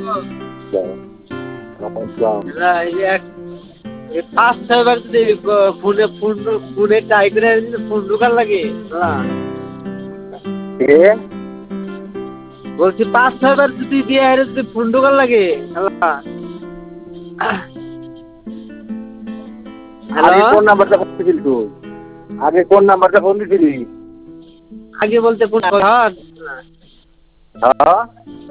পাঁচ ছয়বার যদি ফোনে ট্রাই করে ফোন ঢোকার লাগে বলছি পাঁচ ছয়বার যদি দিয়ে যদি ফোন ঢোকার লাগে আগে কোন নাম্বারটা ফোন দিছিলি তুই? আগে কোন নাম্বারটা ফোন দিছিলি? আগে বলতে কোন হ্যাঁ